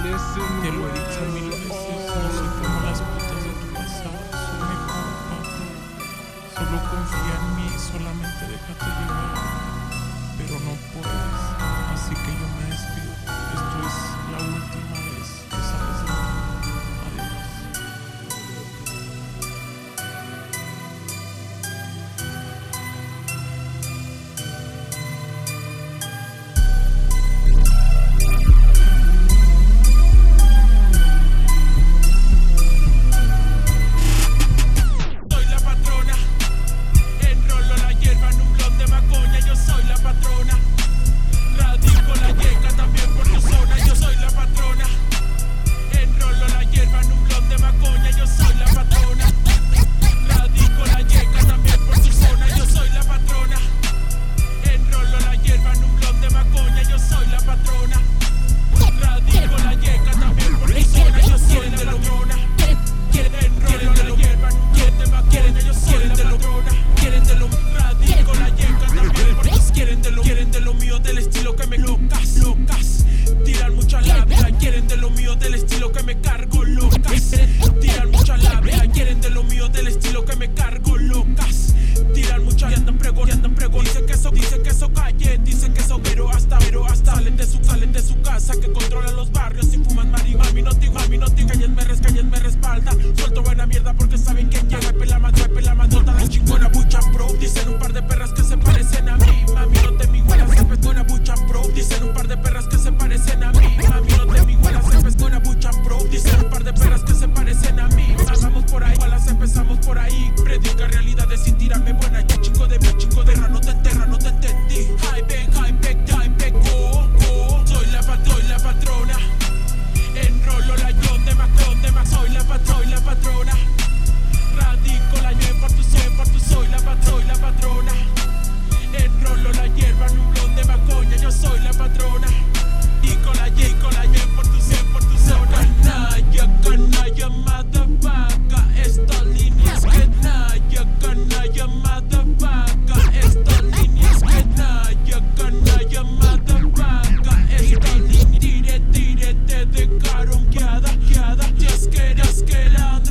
Te lo he dicho mil veces, no soy como las putas de tu pasado, soy mejor, papá. Solo confía en mí, solamente déjate llevar, pero no puedes, así que yo me despido. Esto es la última vez que sabes de mí.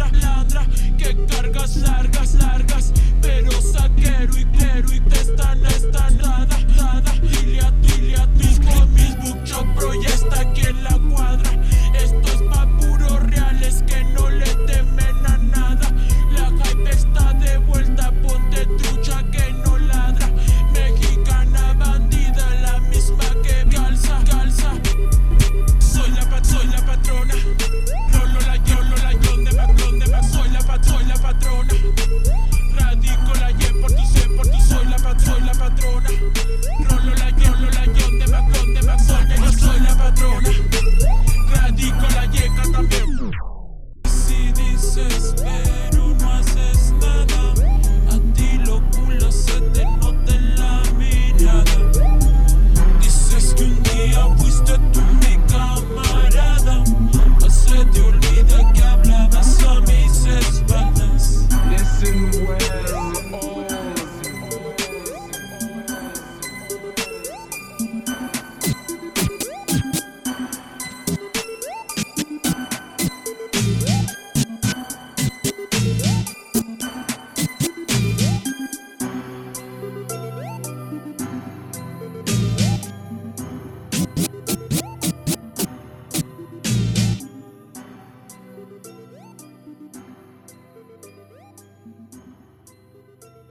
Largas, pero saquero y clero y te están